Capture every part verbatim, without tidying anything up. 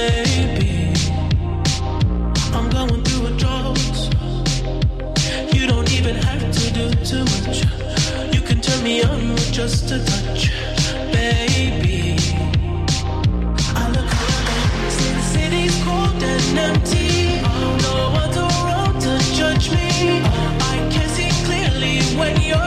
baby. I'm going through a drought. You don't even have to do too much. You can turn me on with just a touch, baby. I look around, see the city's cold and empty. No one's around to judge me. I can see clearly when you're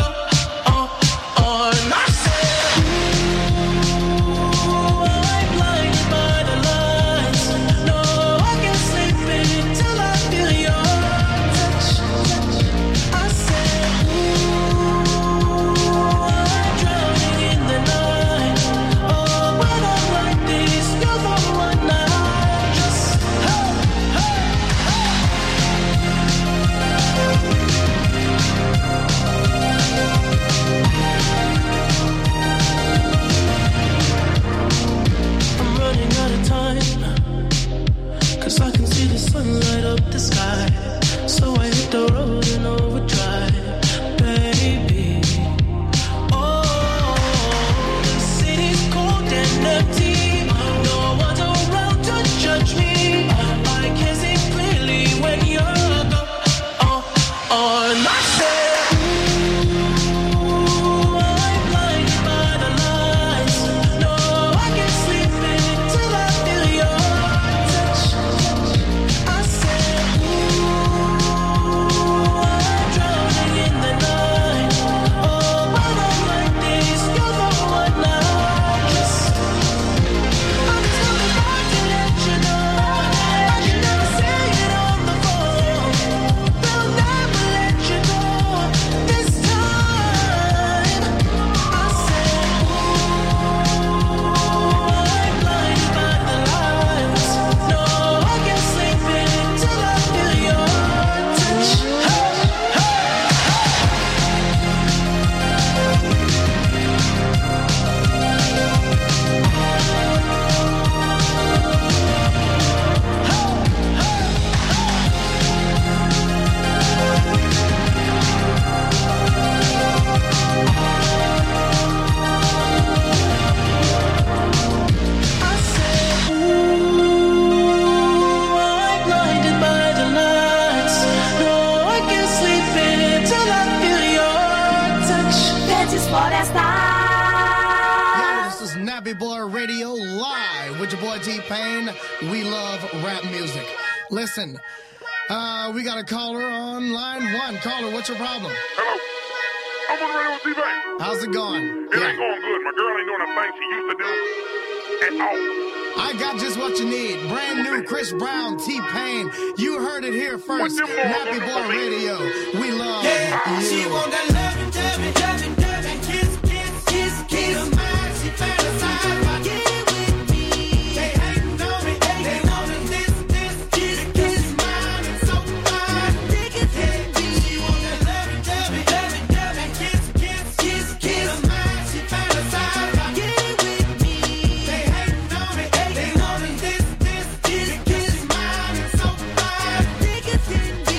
light up the sky, so I hit the road in overdrive, baby. Oh, the city's cold and empty. No one's around to judge me. I can see clearly when you're gone. Oh, oh, and I said, ooh, I'm blinded by the lights. No, I can't sleep until I feel your touch. T-Pain, we love rap music. Listen, uh, we got a caller on line one. Caller, what's your problem? Hello. I'm on the radio with T-Pain. How's it going? It yeah. ain't going good. My girl ain't doing the thing she used to do at all. I got just what you need. Brand new Chris Brown, T-Pain. You heard it here first. Nappy Boy Radio. We love yeah. you. She want that loving, loving, loving, loving, kiss, kiss, kiss, kiss. Her mind, she fantasize about getting with me. They hating on me, they want it, this, this, kiss, kiss. Mine is so fine, they can take me. She want that loving, loving, loving, loving, kiss, kiss, kiss, kiss. Her mind, she fantasize about getting with me. They hating on me, they want it, this, this, kiss, kiss. Mine is so fine, they can take me.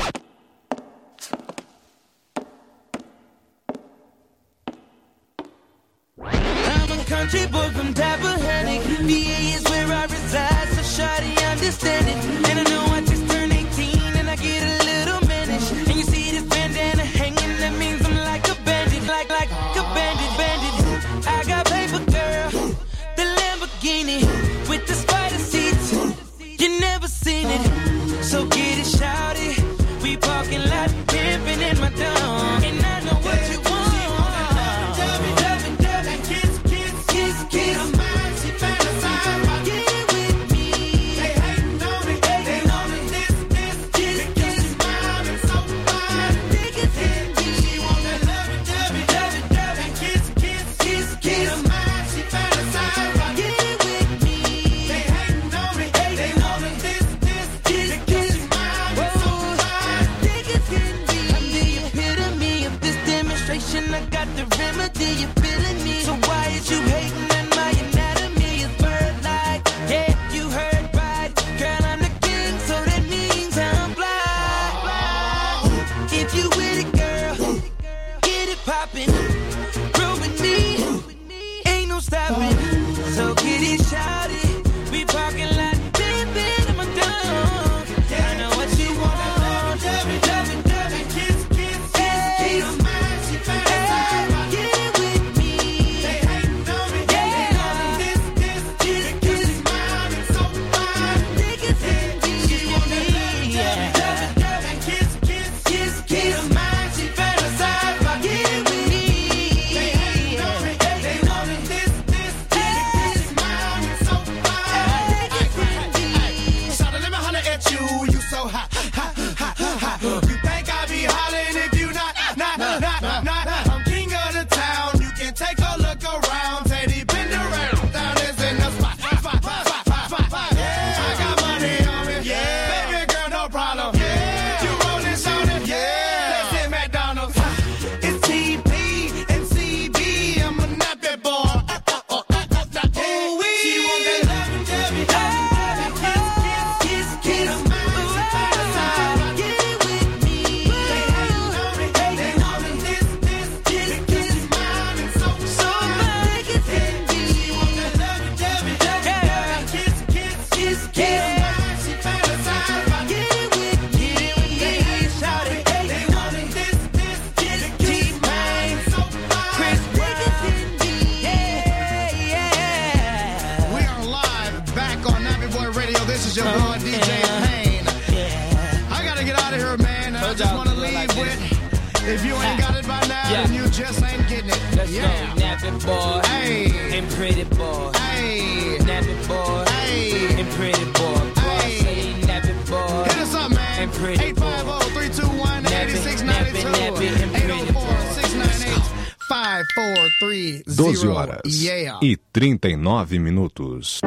Country boy from Tappahannock, V A is where I reside, so shawty understand it. And I know I just turned eighteen and I get a little mannish. And you see this bandana hanging, that means I'm like a bandit, like like a bandit, bandit. I got paper, girl, the Lamborghini with the spider seats. You never seen it, so get it, shawty. We parking lot, pimping in my dome, and I know what you want. Kiss, her mind, she fantasize about getting with me. They hating on me, This is your boy D J Payne. I gotta get out of here, man. I just wanna leave with, if you ain't got it by now, then you just ain't getting it. Let's Yeah. go, napping boy. Hey. And pretty boy. Hey. Napping boy. Hey. And pretty boy. Boy, Hey. say napping boy. Hit us up, man. And pretty eight five zero, three two one, eight six nine two. eight oh four, six nine eight, five four three zero. doze horas Yeah. e trinta e nove minutos.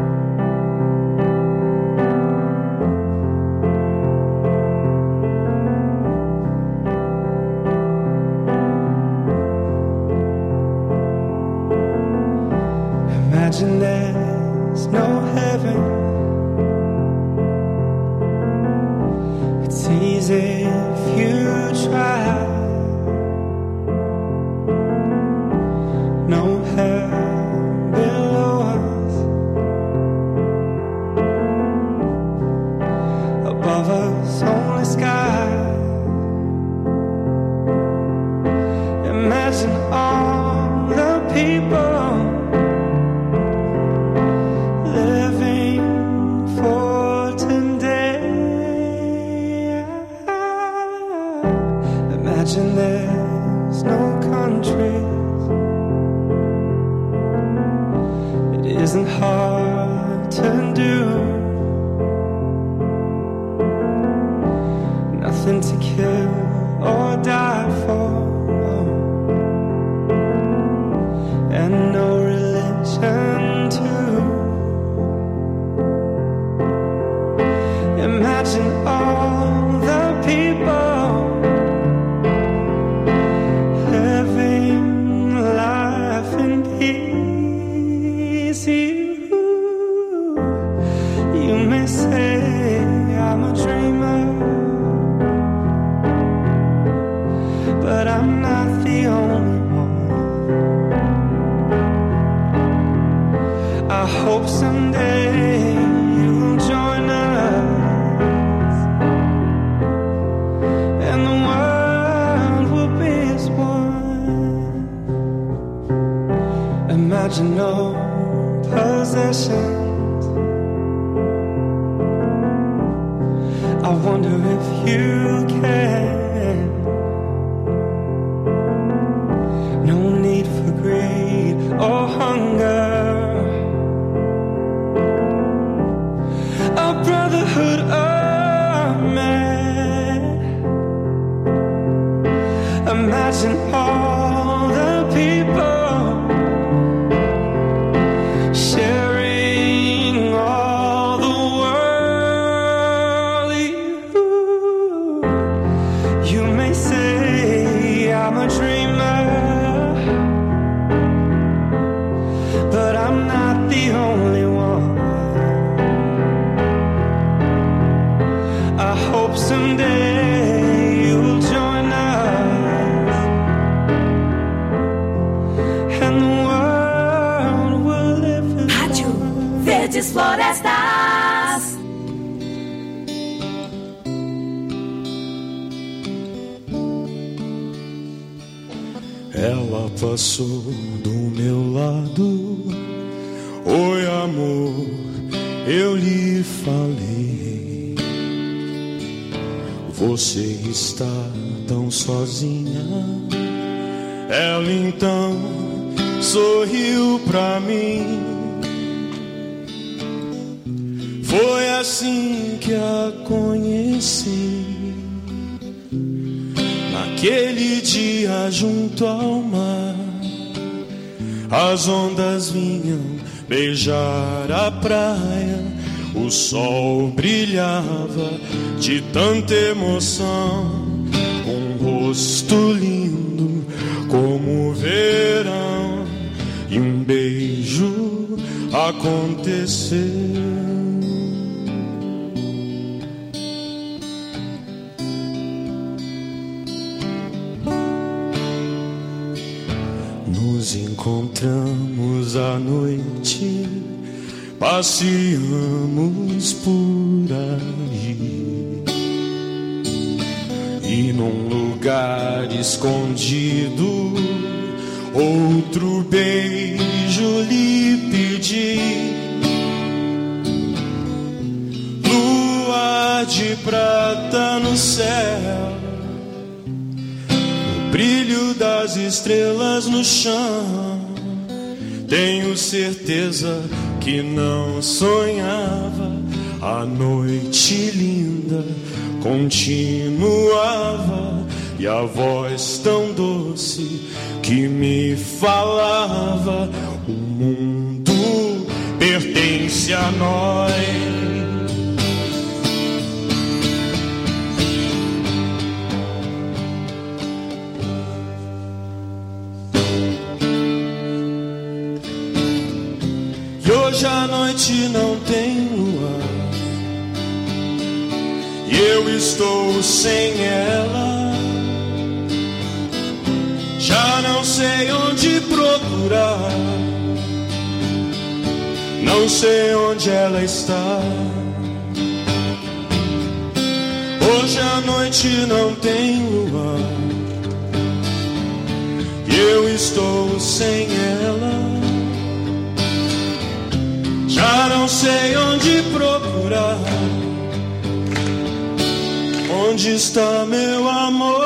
Imagine there's no heaven. It's easy if you try. No hell below us. Above us, only sky. Imagine all the people for today. Imagine there's no countries. It isn't hard to do. Nothing to kill or die for. And no religion too. Imagine all the people living life in peace. You, you may say I'm a dreamer, but I'm not the only one. I hope someday you'll join us. Imagine no possessions. I wonder if you can. No need for greed or hunger. A brotherhood of man. Imagine all the people sharing all the world. You, you may say I'm a dreamer, but I'm not the only one. I hope someday you'll join us, and the world will live in Rádio Verdes Florestas. Ela passou do meu lado. Oi, amor, eu lhe falei. Você está tão sozinha. Ela então sorriu pra mim. Foi assim que a conheci. Naquele dia junto ao mar, as ondas vinham beijar a praia. O sol brilhava de tanta emoção. Um rosto lindo como o verão. E um beijo aconteceu. Nos encontramos à noite, passeamos por aí, e num lugar escondido, outro beijo lhe pedi. mar de prata no céu, o brilho das estrelas no chão. Tenho certeza que não sonhava, a noite linda continuava, e a voz tão doce que me falava: o mundo pertence a nós. E hoje a noite não tem lua, e eu estou sem ela. Já não sei onde procurar, não sei onde ela está. Hoje a noite não tem lua, e eu estou sem ela. Já não sei onde procurar, onde está meu amor?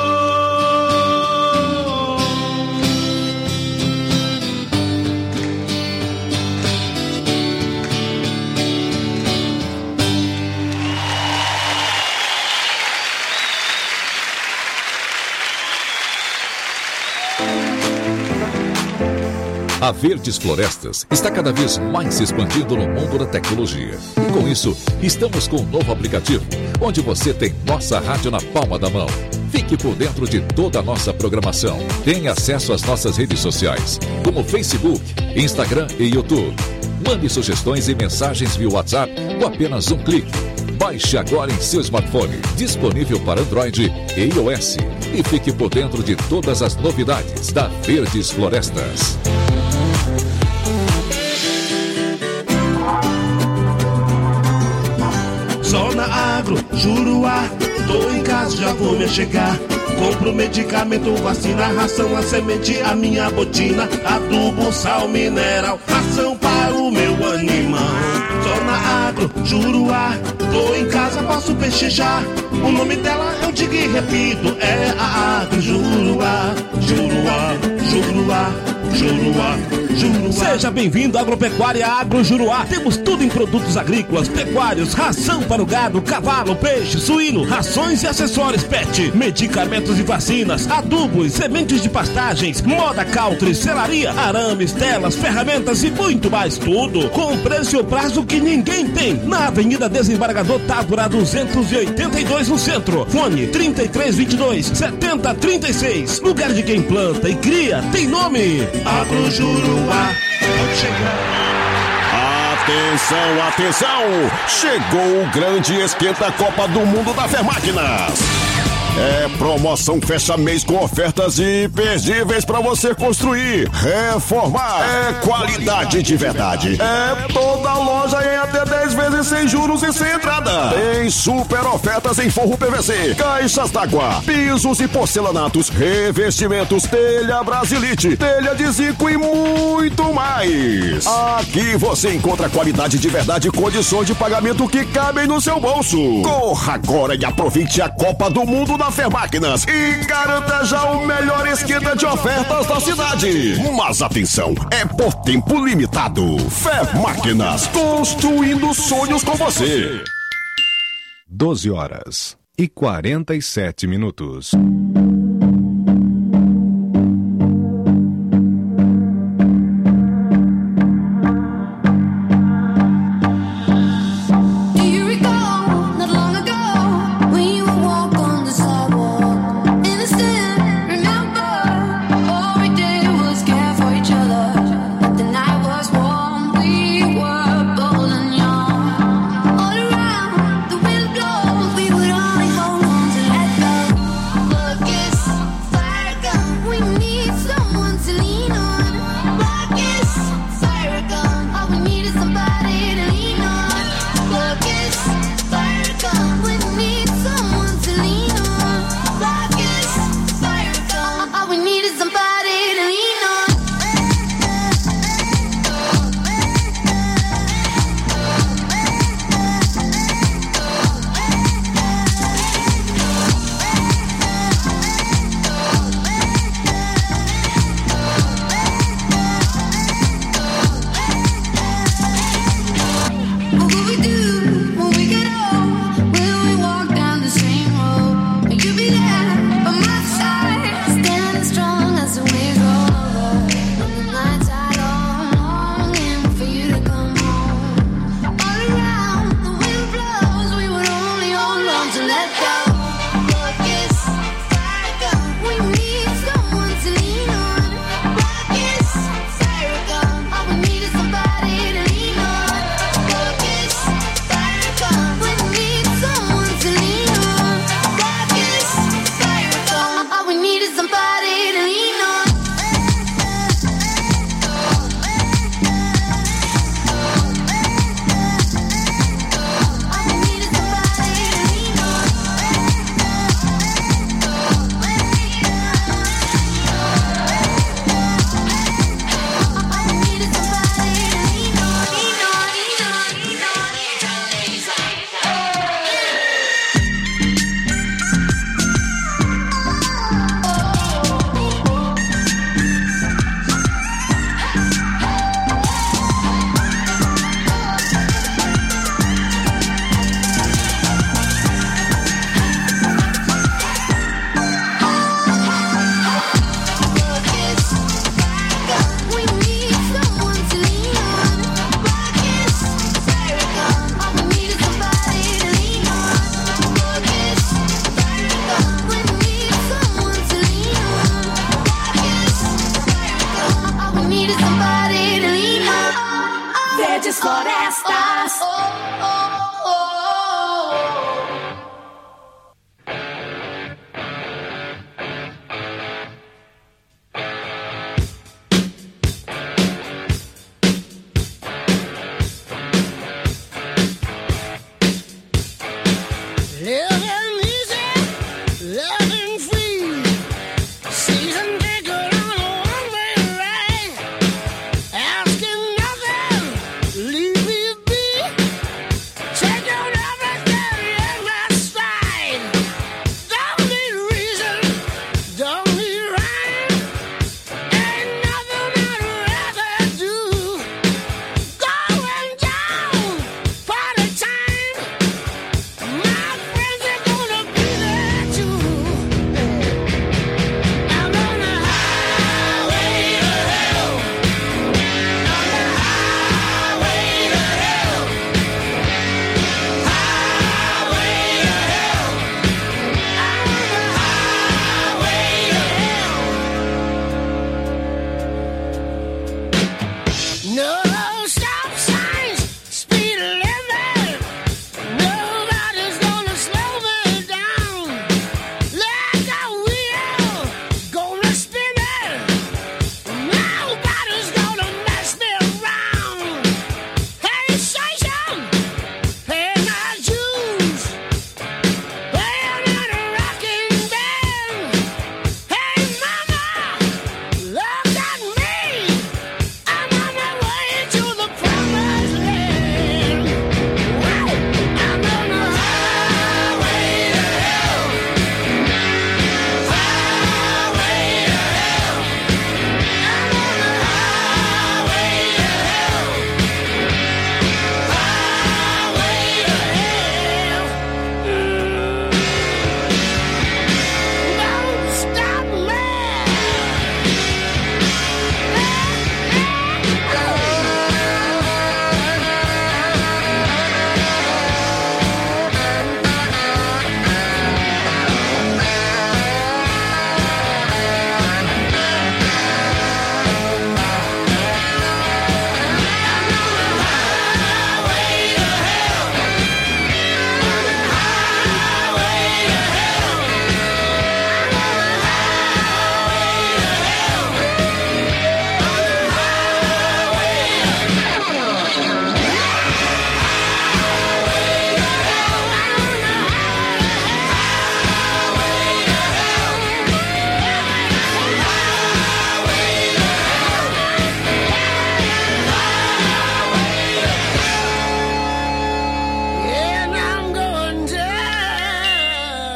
A Verdes Florestas está cada vez mais se expandindo no mundo da tecnologia. E com isso, estamos com um novo aplicativo, onde você tem nossa rádio na palma da mão. Fique por dentro de toda a nossa programação. Tenha acesso às nossas redes sociais, como Facebook, Instagram e YouTube. Mande sugestões e mensagens via WhatsApp com apenas um clique. Baixe agora em seu smartphone, disponível para Android e iOS. E fique por dentro de todas as novidades da Verdes Florestas. Zona Agro, Juruá, tô em casa, já vou me chegar. Compro medicamento, vacina, ração, a semente, a minha botina, adubo, sal, mineral, ração para o meu animal. Zona Agro, Juruá, tô em casa, posso pechinchar. O nome dela eu digo e repito, é a Agro Juruá, Juruá, Juruá, Juruá, Juruá. Seja bem-vindo à Agropecuária Agro Juruá. Temos tudo em produtos agrícolas, pecuários, ração para o gado, cavalo, peixe, suíno, rações e acessórios pet, medicamentos e vacinas, adubos, sementes de pastagens, moda country, selaria, arames, telas, ferramentas e muito mais. Tudo com preço e prazo que ninguém tem. Na Avenida Desembargador Távora duzentos e oitenta e dois no centro. Fone trinta e três, vinte e dois, setenta, trinta e seis. Lugar de quem planta e cria tem nome. Agro Juruá. Pode chegar. Atenção, atenção! Chegou o grande esquenta Copa do Mundo da Fermáquinas. É promoção fecha mês com ofertas imperdíveis para você construir, reformar. É qualidade de verdade. É toda loja em até dez vezes sem juros e sem entrada. Tem super ofertas em forro P V C, caixas d'água, pisos e porcelanatos, revestimentos, telha Brasilite, telha de Zico e muito mais. Aqui você encontra qualidade de verdade e condições de pagamento que cabem no seu bolso. Corra agora e aproveite a Copa do Mundo da Fermáquinas e garanta já o melhor esquenta de ofertas da cidade. Mas atenção, é por tempo limitado. Fermáquinas, construindo sonhos com você. doze horas e quarenta e sete minutos. All around, the wind blows, we would only hold on to let go.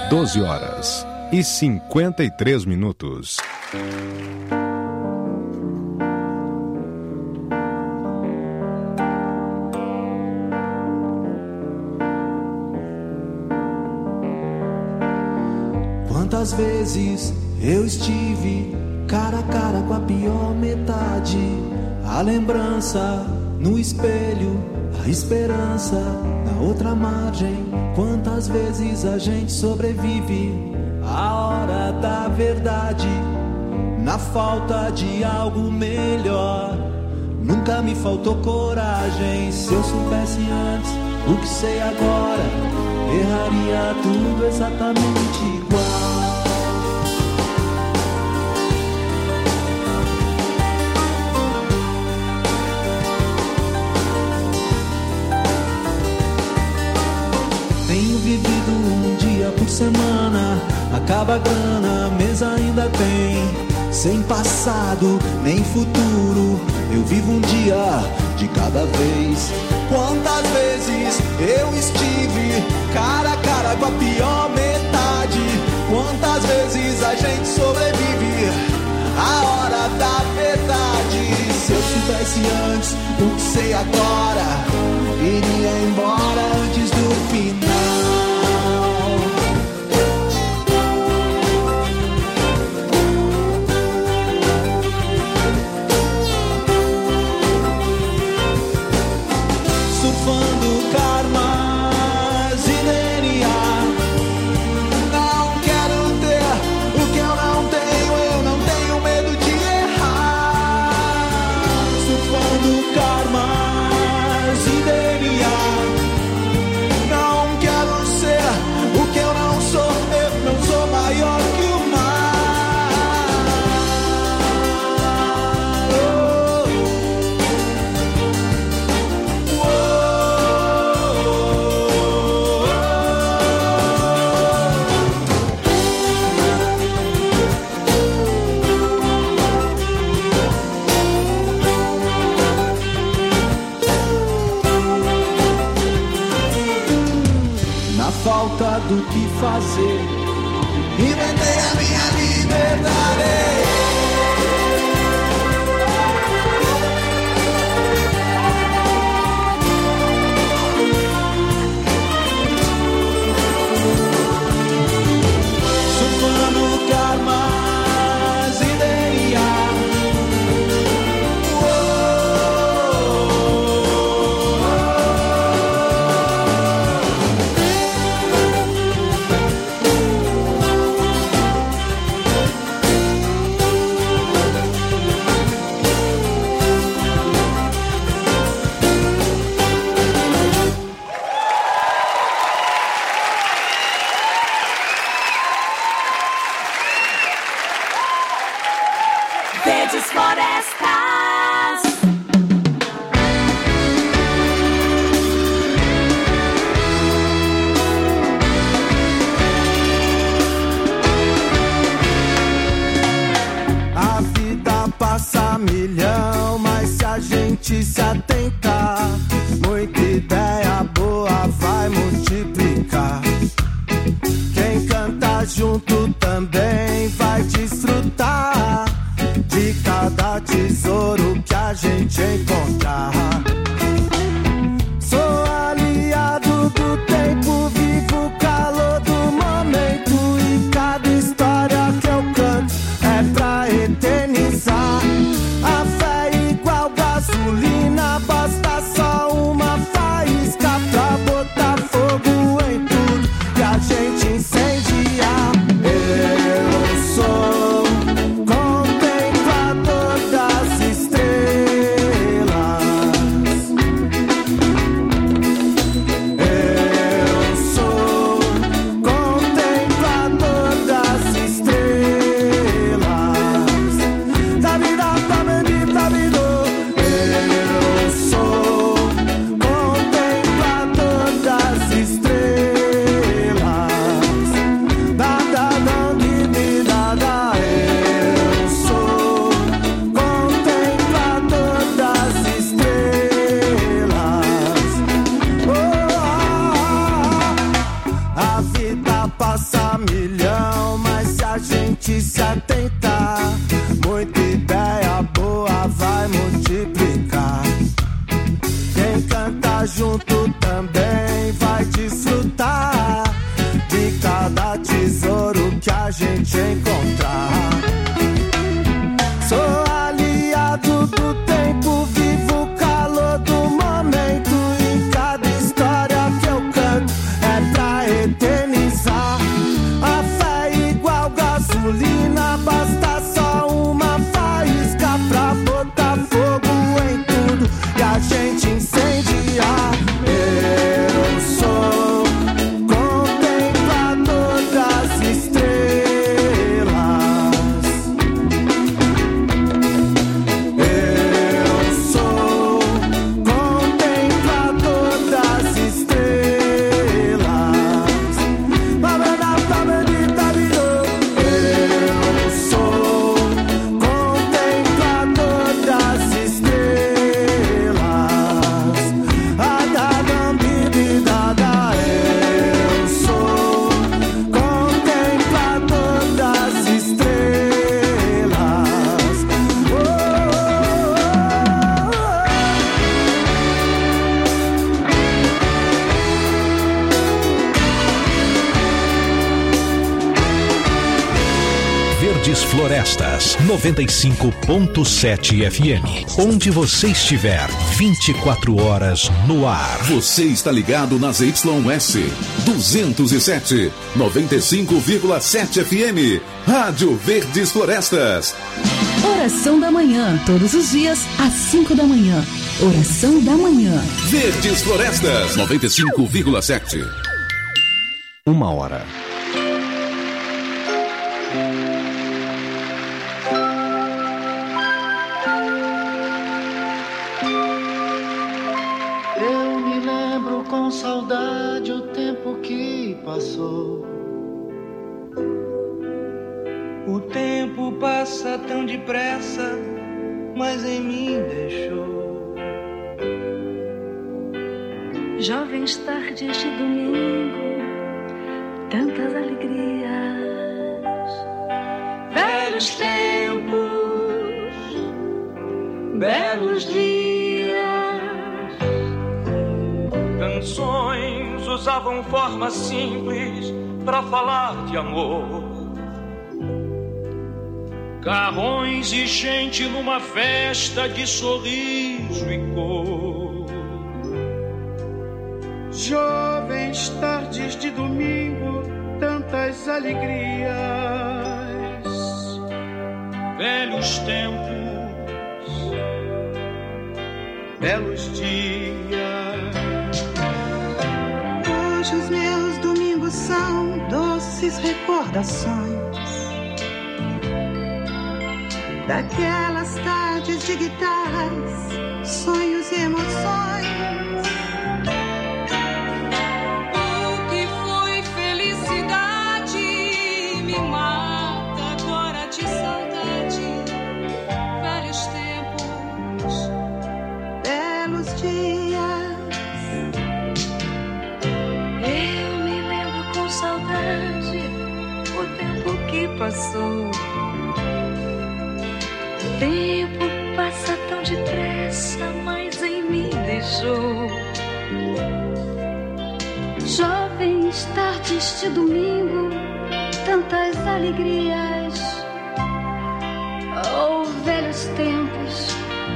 doze horas e cinquenta e três minutos. Quantas vezes eu estive cara a cara com a pior metade, a lembrança no espelho, a esperança na outra margem. Quantas vezes a gente sobrevive à hora da verdade, na falta de algo melhor. Nunca me faltou coragem. Se eu soubesse antes o que sei agora, erraria tudo exatamente igual. Tenho vivido um dia por semana, acaba a grana, mesa ainda tem. Sem passado nem futuro, eu vivo um dia de cada vez. Quantas vezes eu estive cara a cara com a pior metade. Quantas vezes a gente sobrevive à hora da verdade. Se eu soubesse antes o que sei agora, iria embora antes do final. Surfando karmas e D N A. Não quero ter o que eu não tenho, eu não tenho medo de errar. Surfando karmas e D N A. Não quero ser o que eu não sou, eu não sou maior que o mar. Falta do que fazer, inventei a minha liberdade. Surfando karmas e D N A. Verdes Florestas. A vida passa milhão, mas se a gente se atentar, muita ideia boa vai multiplicar. Quem canta junto também vai desfrutar de cada tesouro que a gente encontrar. Sou aliado do tempo, vivo o calor do momento, e cada história que eu canto é pra eternizar. A fé é igual gasolina, basta só uma faísca pra botar fogo em tudo que a gente incendiar. Eu sou contemplador das estrelas. Eu sou contemplador das estrelas. Da vida, da bendita vida. Eu sou contemplador das estrelas. Da, da, da, di, di, da, da. Eu sou contemplador das estrelas. Oh, ah, ah, ah. A vida passa milhão, mas se a gente se atentar, muita ideia boa vai multiplicar. Quem canta junto também vai desfrutar de cada tesouro que a gente encontrar. Sou aliado do tempo, vivo o calor do momento. E cada história que eu canto é pra eternizar. A fé é igual gasolina, basta só uma faísca pra botar fogo em tudo e a gente incendiar. Eu sou contemplador das estrelas. Eu sou contemplador das estrelas. Babana, babana, eu sou contemplador das estrelas. Adadambididada, eu sou contemplador das estrelas. Verdes Florestas, noventa e cinco ponto sete F M. Onde você estiver, vinte e quatro horas no ar. Você está ligado nas Y S duzentos e sete, noventa e cinco vírgula sete F M. Rádio Verdes Florestas. Oração da manhã, todos os dias, às cinco da manhã. Oração da manhã. Verdes Florestas, noventa e cinco vírgula sete. Uma hora. Eu me lembro com saudade o tempo que passou. O tempo passa tão depressa, mas em mim deixou. Jovens tardes de domingo, tantas alegrias. Velhos tempos, belos dias. Canções usavam forma simples pra falar de amor. Carrões e gente numa festa de sorriso e cor. Jovens tardes de domingo, tantas alegrias. Velhos tempos, belos dias. Hoje os meus domingos são doces recordações daquelas tardes de guitarras, sonhos e emoções. O que foi felicidade me mata agora de saudade. Velhos tempos, belos dias. Eu me lembro com saudade o tempo que passou. O tempo passa tão depressa, mas em mim deixou. Jovens tardes de domingo, tantas alegrias. Oh, velhos tempos,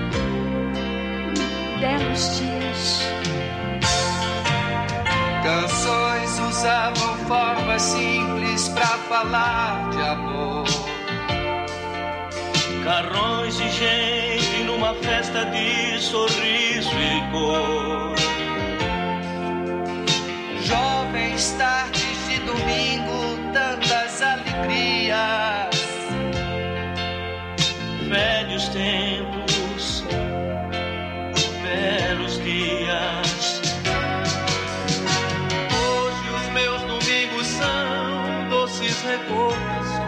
belos dias. Canções usavam formas simples pra falar de amor. Carrões e gente numa festa de sorriso e cor. Jovens tardes de domingo, tantas alegrias. Velhos tempos, belos dias. Hoje os meus domingos são doces recordações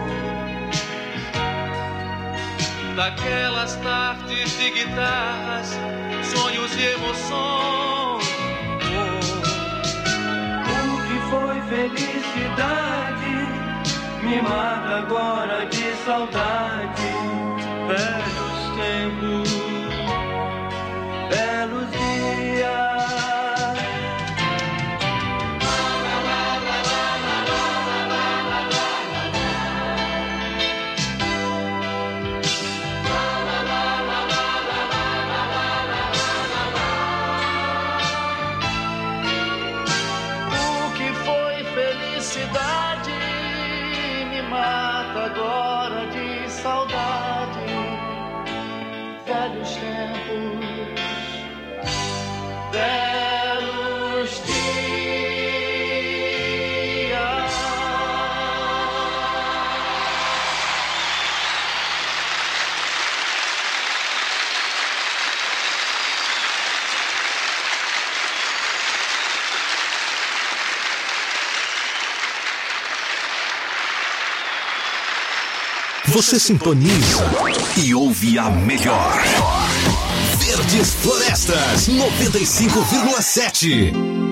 daquelas tardes de guitarras, sonhos e emoções. Oh, o que foi felicidade me mata agora de saudade. Velhos tempos, belos dias. Cidade me mata agora de saudade. Velhos tempos, belos dias. Você sintoniza e ouve a melhor. Verdes Florestas noventa e cinco vírgula sete.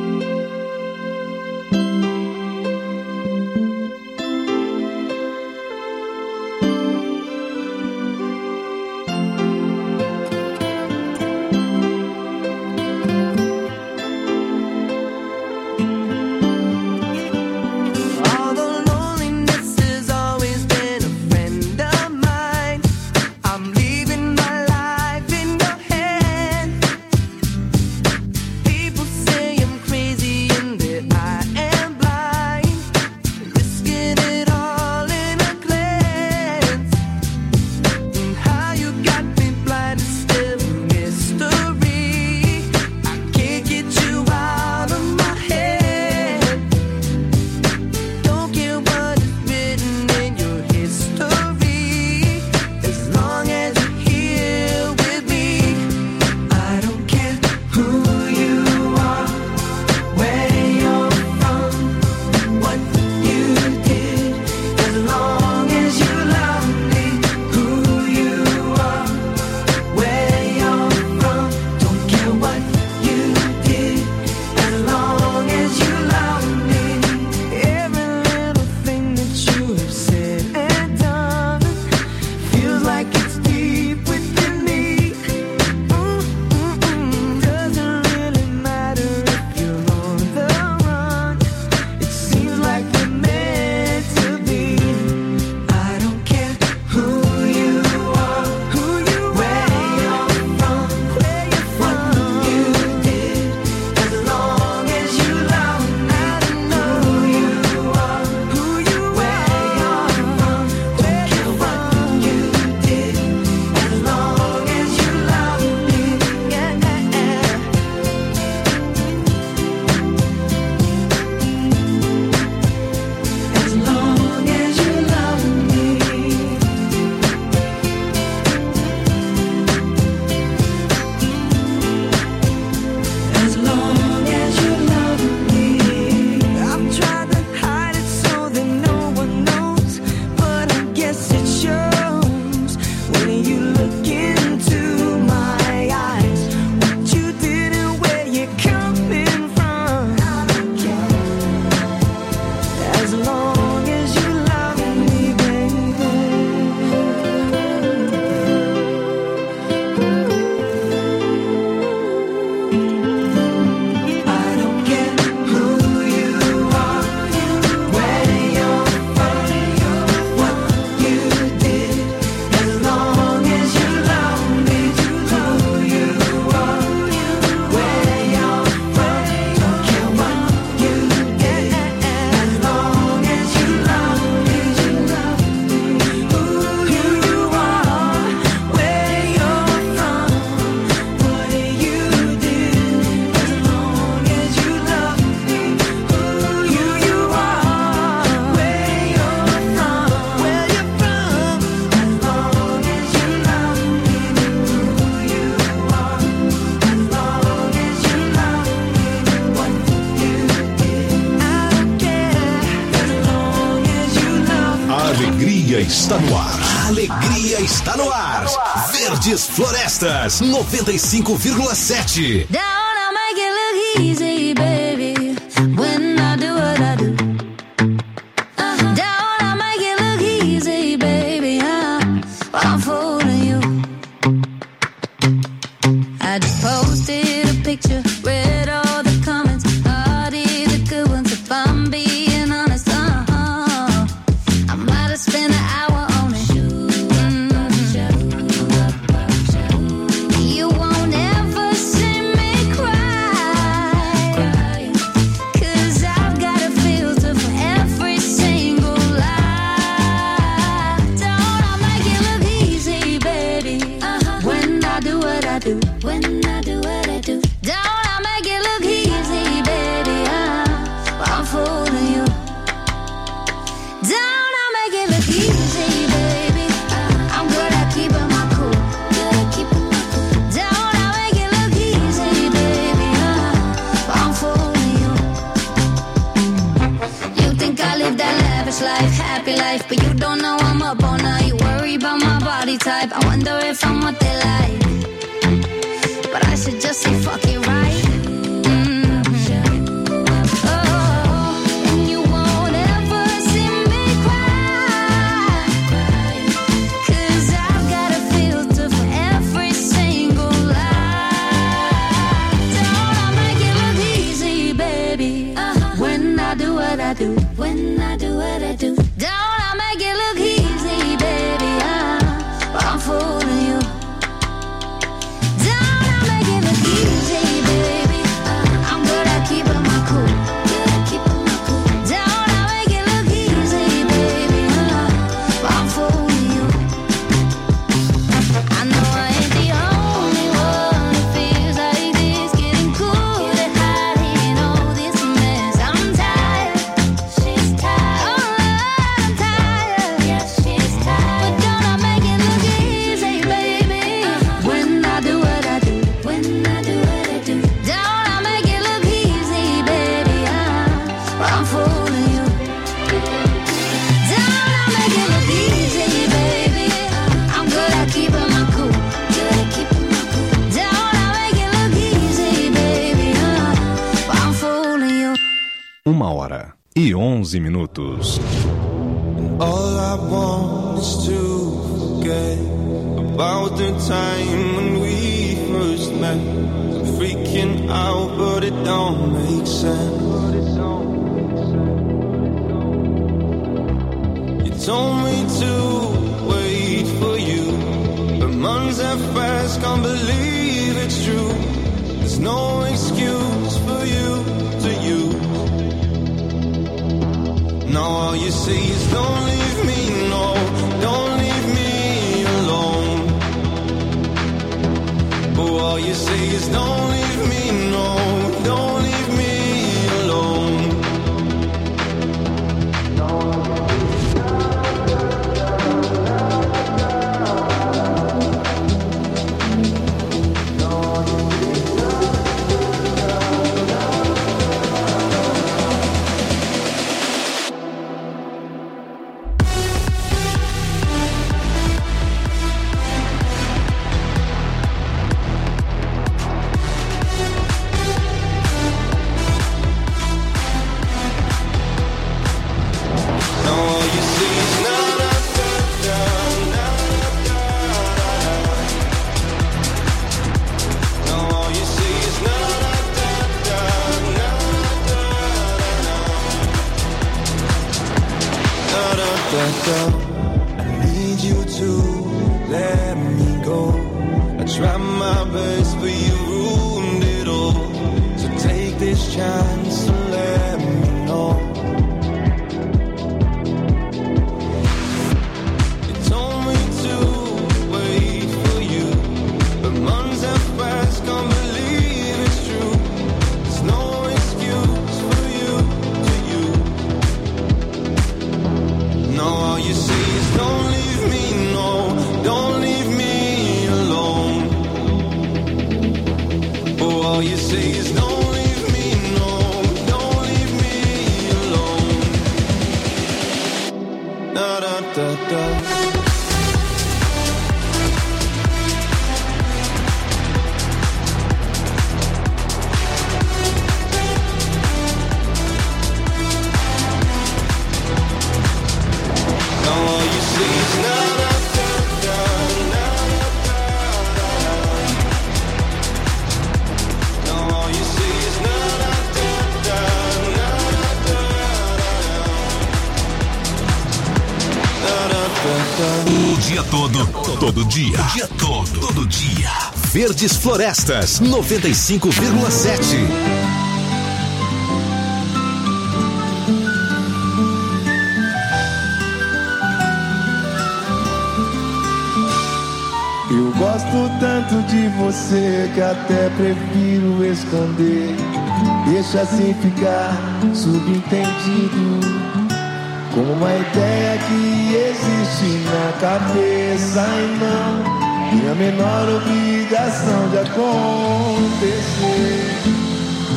alegria está no ar. A alegria está no ar. Verdes Florestas noventa e cinco vírgula sete. Down, I make it look easy, baby. When I do what I do. Uh-huh. Down, I make it life, but you don't know I'm up all night. Worry about my body type, I wonder if I'm what they like. But I should just say fuck it, right? When I do what I do, don't I make it look easy, baby? Uh, I'm fooling you. Don't I make it look easy, baby? Uh, I'm good at keeping my cool. Good at keeping my cool. Don't I make it look easy, baby? Uh, I'm fooling you. I know I ain't the only one who feels like this, getting good at hiding all this mess. I'm tired. She's tired. Oh, I'm tired. Yeah, she's tired. But don't I make it look easy, baby? When I do what I do, when I do what I do, don't I make it look easy, baby? Uh, I'm fooling you. Don't I make it look easy, baby? I'm good at keeping my cool. Good at keeping my cool. Don't I make it look easy, baby? Uh, I'm fooling you. Uma hora e onze minutos. All I want is to forget about the time when we first met. I'm freaking out, but it don't make sense. You told me to wait for you, but months have passed, can't believe it's true. There's no excuse for you to use. Now all you say is don't leave me, no, don't leave me alone. Oh, all you say is don't leave me, no, don't leave me alone. I need you to let me go. I tried my best, but you ruined it all. So take this chance to let me know. You told me to wait for you, but months have passed, can't believe it's true. There's no excuse for you to you. Now all you say is don't leave me, no, don't leave me alone. Oh, all you say is don't leave me, no, don't leave me alone. Da da da da. O dia todo, todo dia, o dia todo, todo dia. Verdes Florestas, noventa e cinco vírgula sete. Eu gosto tanto de você que até prefiro esconder. Deixa assim ficar subentendido, como uma ideia que existe na cabeça e não tem a menor obrigação de acontecer.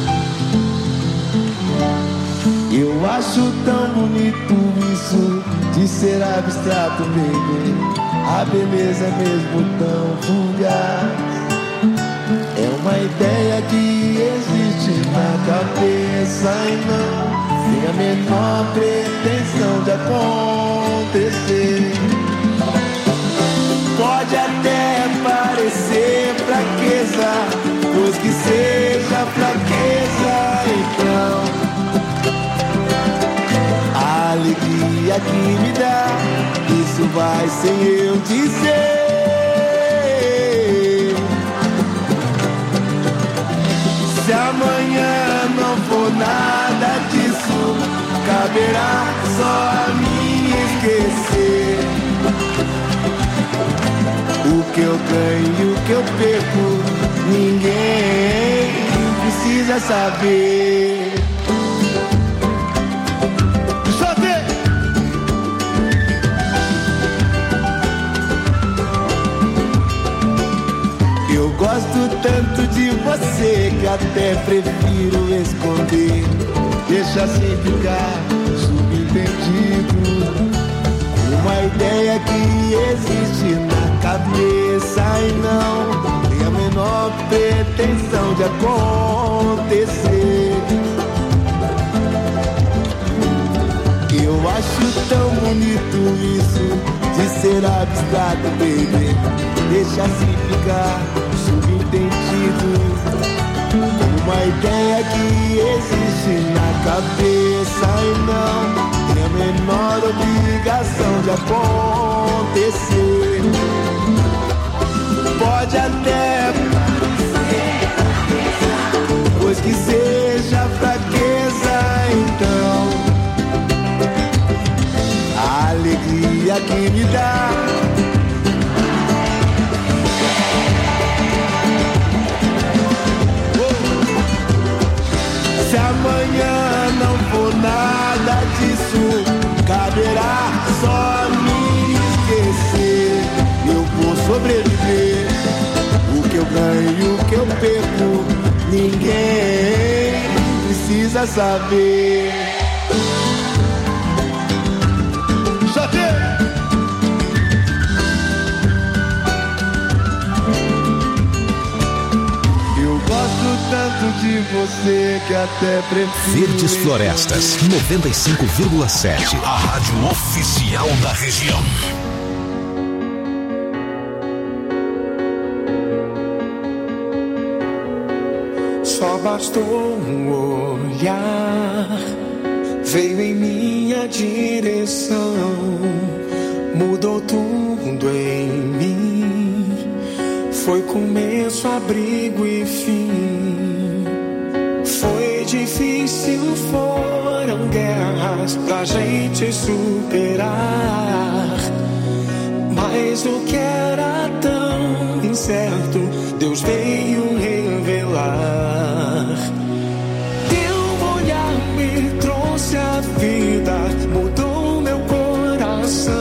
Eu acho tão bonito isso de ser abstrato, baby. A beleza é mesmo tão fugaz. É uma ideia que existe na cabeça e não tem a menor pretensão de acontecer. Pode até parecer fraqueza, pois que seja fraqueza, então a alegria que me dá, isso vai sem eu dizer. Se amanhã não for nada disso, caberá só a mim esquecer. O que eu ganho e o que eu perco, ninguém precisa saber. Eu gosto tanto de você que até prefiro esconder. Deixa assim ficar subentendido. Uma ideia que existe na cabeça e não tem a menor pretensão de acontecer. Eu acho tão bonito isso de ser abstrato, baby. Deixa assim ficar subentendido. Uma ideia que existe na cabeça e não tem a menor obrigação de acontecer. Pode até parecer, pois que seja fraqueza, então a alegria que me dá, se amanhã não for nada disso, caberá só a mim esquecer. Eu vou sobreviver. O que eu ganho e o que eu perco, ninguém precisa saber. Tanto de você que até prefiro. Verdes Florestas, noventa e cinco vírgula sete. A rádio oficial da região. Só bastou um olhar, veio em minha direção, mudou tudo em mim. Foi começo, abrigo e fim. Foi difícil, foram guerras pra gente superar. Mas o que era tão incerto, Deus veio revelar. Teu olhar me trouxe a vida, mudou meu coração.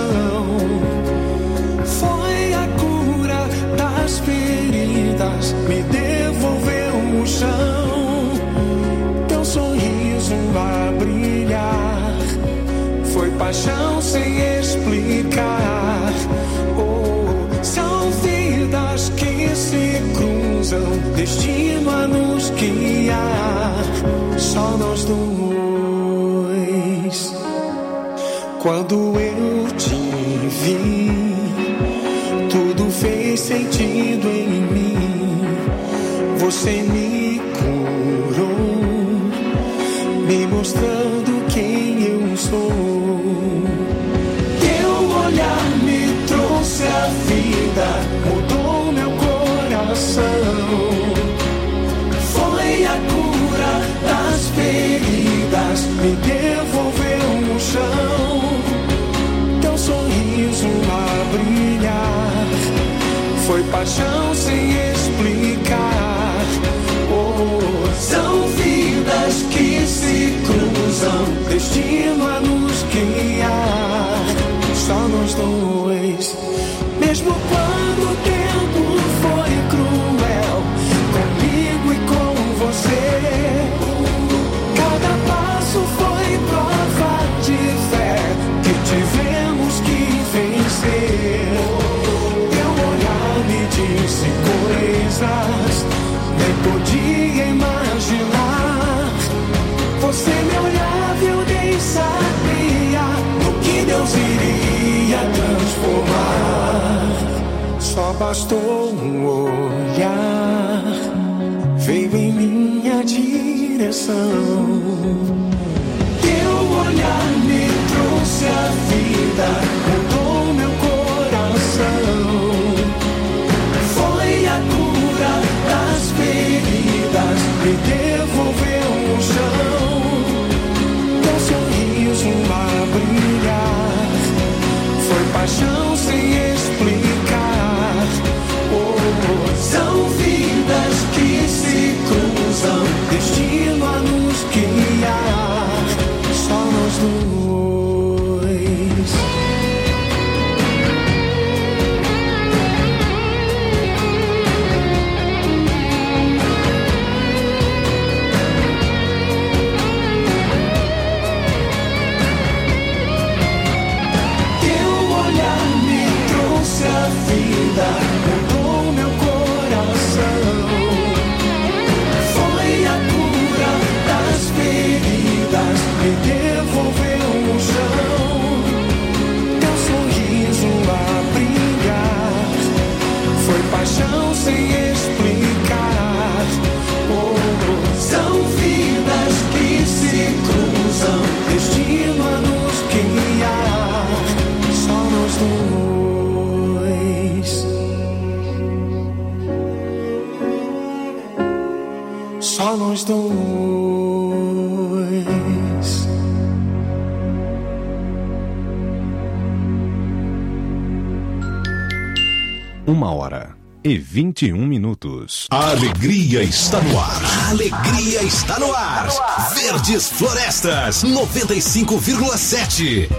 Foi a cura das feridas, me devolveu o chão. Teu sorriso a brilhar, foi paixão sem explicar. Oh, são vidas que se cruzam, destino a nos guiar. Só nós dois. Quando eu te vi, tudo fez sentido em mim. Você me curou, me mostrando quem eu sou. Teu olhar me trouxe a vida, mudou meu coração. Foi a cura das feridas, me devolveu o chão. Teu sorriso a brilhar, foi paixão sem explicar. Oh, são vidas que se cruzam, destino a nos guiar. Só nós dois, mesmo quando o tempo foi cruel, comigo e com você. Cada passo foi prova de fé, que tivemos coisas nem podia imaginar. Você me olhava e eu nem sabia no que Deus iria transformar. Só bastou um olhar, veio em minha direção. Teu olhar me trouxe a vida, mudou meu coração. Foi a cura das feridas, me devolveu o chão. Teu sorriso a brilhar, foi paixão sem explicar. Oh, são vidas que se cruzam, destino a nos guiar, só nós dois. Mudou meu coração, foi a cura das feridas, me devolveu o chão. Teu sorriso a brilhar, foi paixão sem explicar. Oh, são vidas que se cruzam, destino a nos guiar, só nós dois. Só nós dois. Uma hora e vinte e um minutos. A alegria está no ar. A alegria está no ar. Verdes Florestas, noventa e cinco vírgula sete.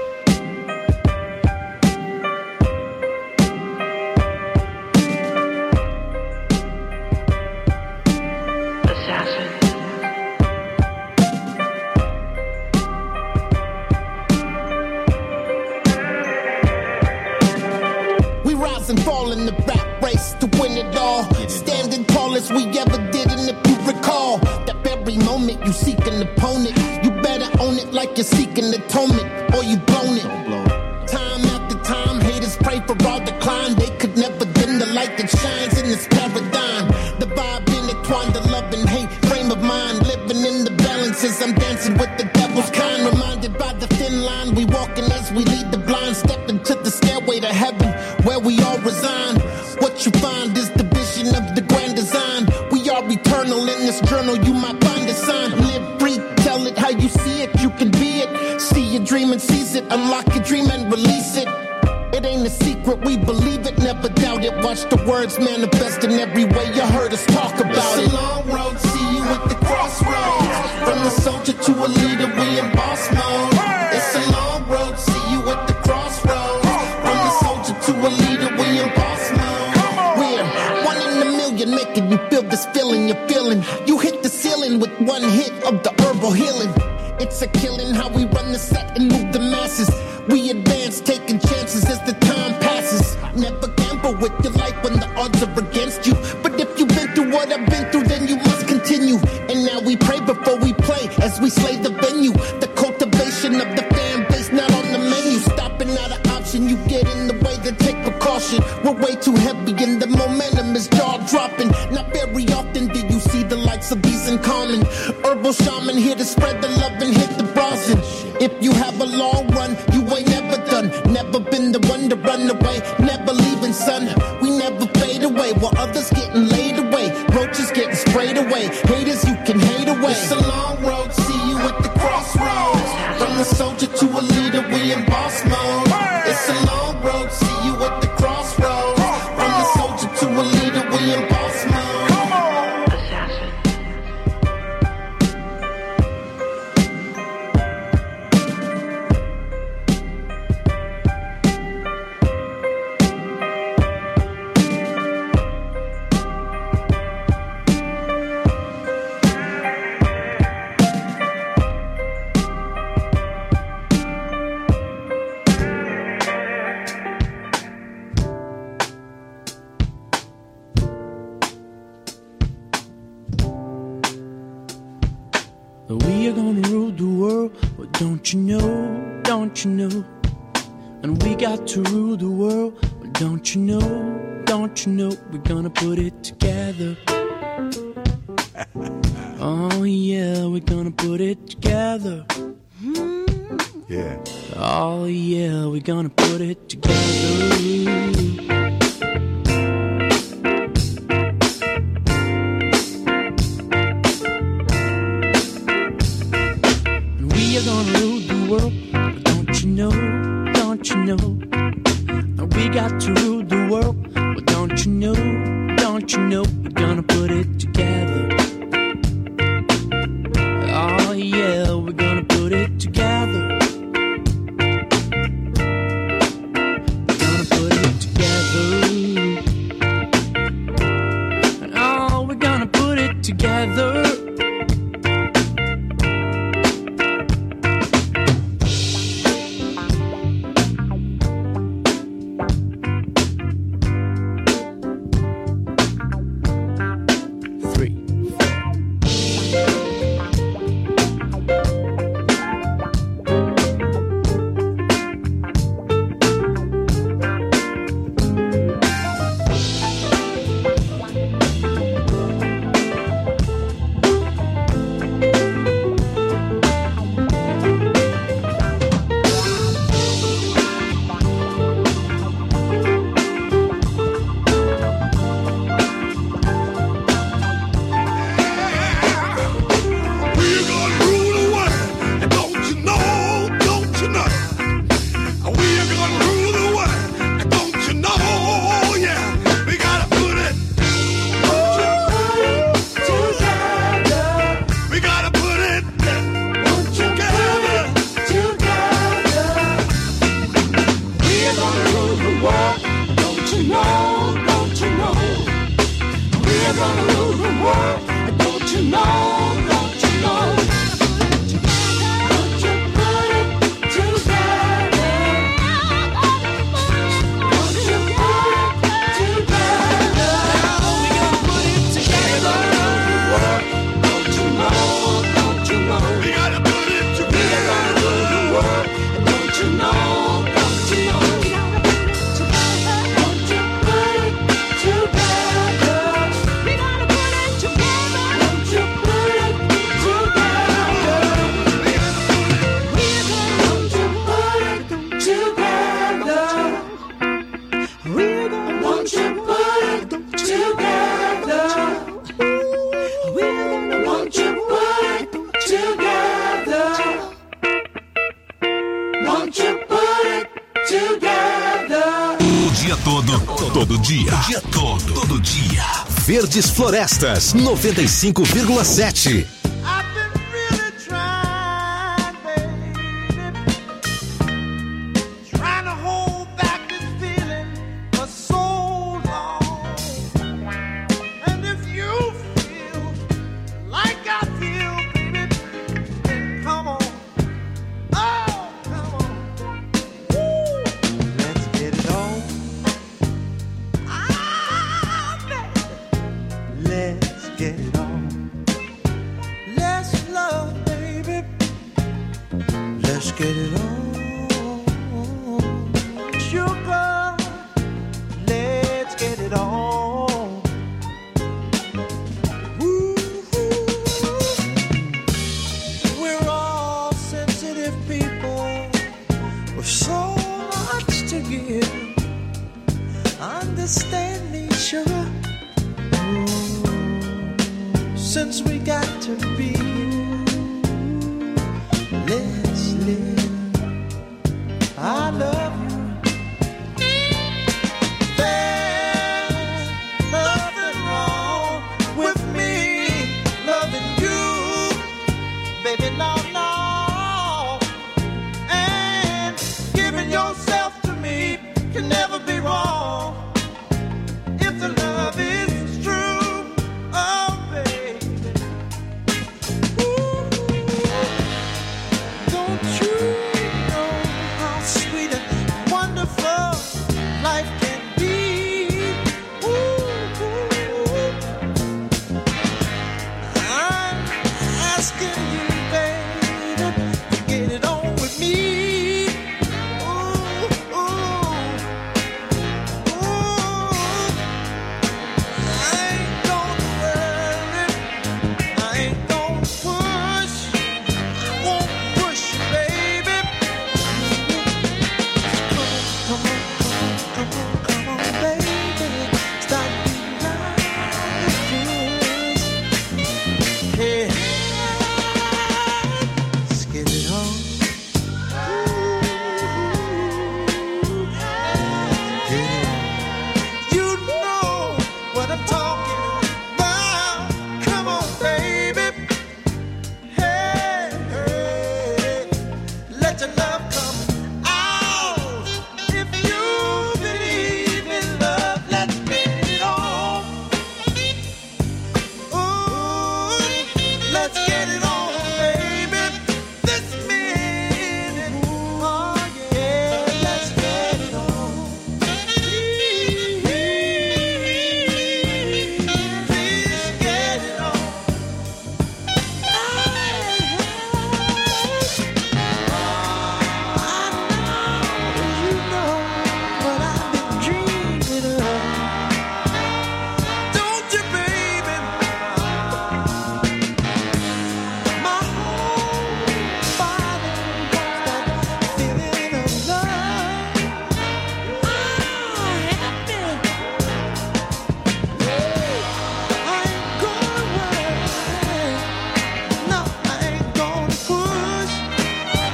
And fall in the back race to win it all. Standing tall as we ever did, and if you recall, that very moment you seek an opponent, you better own it like you're seeking atonement, or you blown it. Time after time, haters pray for our decline. They could never dim the light that shines in this paradigm. The vibe intertwined, the love and hate frame of mind, living in the balances. I'm dancing with the devil's kind, reminded by the thin line we walking as we lead the blind, step into the stairway to heaven, where we all resign. What you find is the vision of the grand design. We are eternal in this journal, you might find a sign. Live free, tell it how you see it, you can be it. See your dream and seize it, unlock your dream and release it. It ain't a secret, we believe it, never doubt it. Watch the words manifest in every way you heard us talk about it. It's a long road, see you at the crossroads. From the soldier to a leader, we in boss mode. It's a long road, see you at the crossroads. From the soldier to a leader, we in boss mode. We're one in a million, making you feel this feeling you're feeling. You hit the ceiling with one hit of the herbal healing. It's a killing how we run the set and move the masses. We advance, taking chances as the time passes. Never gamble with your life when the odds are against you. But if you've been through what I've been through, then you must continue. And now we pray before we play as we slay the venue. The cultivation of the fan base not on the menu. Stopping not an option, you get in the way, then take precaution. We're way too heavy and the momentum is jaw dropping. Not very often do you see the likes of these in common. Herbal shaman here to spread the love and hit the rosin. If you have a long run, you ain't never done. Never been the one to run away, never leaving, son. We never fade away while others getting laid away. Roaches getting sprayed away. Haters, you can hate away. It's a long road, see you at the crossroads. From the soldier to a leader, we in boss mode. It's a long road, see you at the crossroads. From the soldier to a leader, we in boss mode. don't you know, don't you know? And we got to rule the world. But don't you know, don't you know? We're gonna put it together. Oh yeah, we're gonna put it together. Yeah. Oh yeah, we're gonna put it together. And we are gonna rule the world. But don't you know, don't you know? And we got to rule the world. But don't you know, don't you know? We're gonna put it together. Oh yeah, we're gonna put it together. We're gonna put it together. And oh, we're gonna put it together. Todo dia. O dia todo. Todo dia. Verdes Florestas, noventa e cinco vírgula sete. Asking you, baby, to get it on. home.